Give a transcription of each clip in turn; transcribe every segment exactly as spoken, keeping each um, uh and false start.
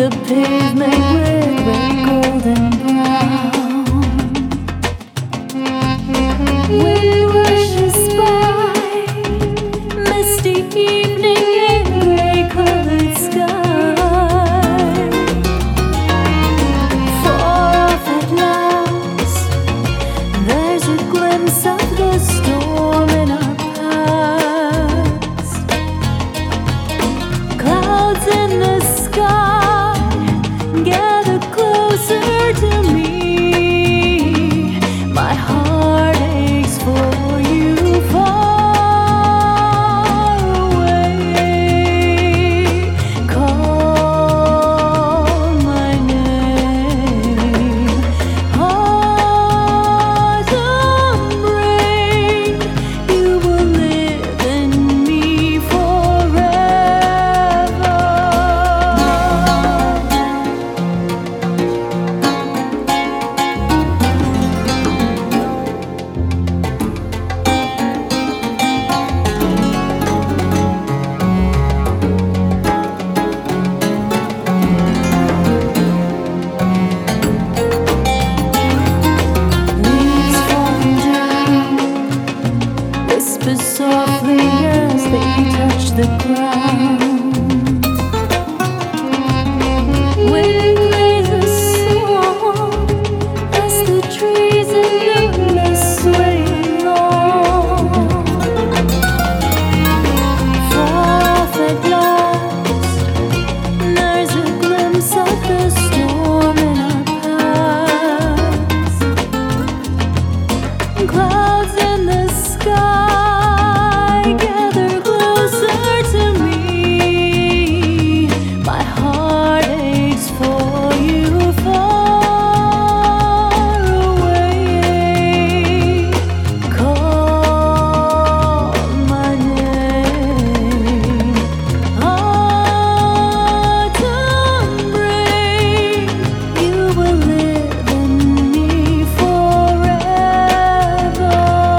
pavement with red, golden brown. Wind rushes by, misty evening in gray-colored sky. Far off at last, there's a glimpse of the storm in our past. Clouds in the sky gather closer to me. My heart aches for you far away. Call my name. Autumn rain, you will live in me forever. Leaves falling down, whisper softly as they touch the ground. Wind plays a song as the trees in the mist sway along. Far off at last, there's a glimpse of the storm in our past. Clouds in the sky gather closer to me. My heart aches for you far away. Call my name. Autumn rain, you will live in me forever.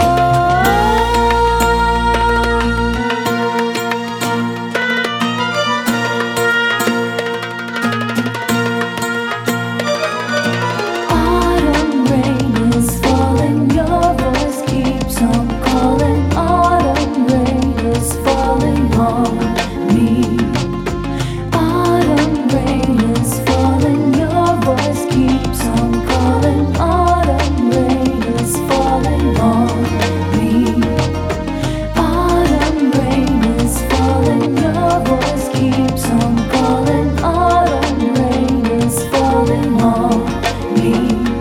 Autumn rain is falling, your voice keeps on calling. Autumn rain is falling on me. Autumn rain is falling, your voice keeps on calling. Autumn rain is falling on me. Autumn rain is falling, your voice keeps on calling. Autumn rain is falling on me.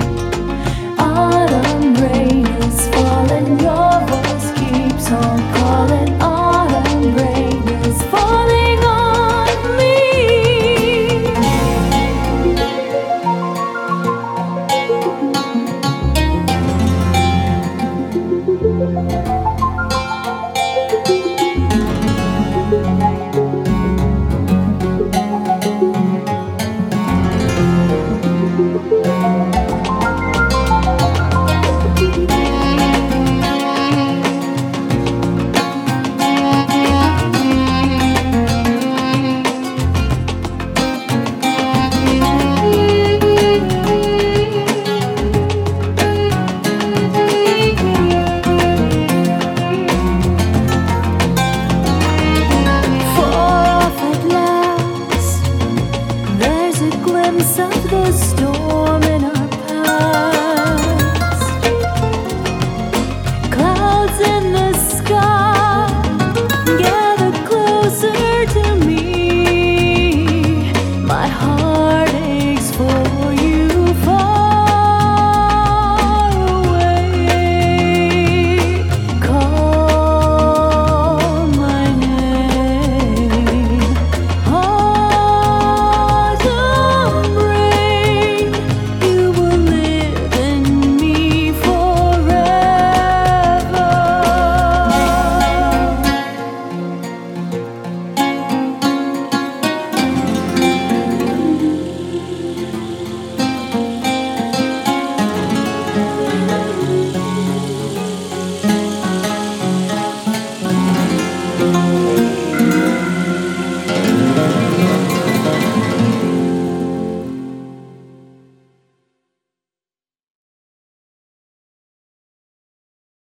Autumn rain is falling, your voice keeps on calling. Autumn rain is falling on me. Far off at last, there's a glimpse of the storm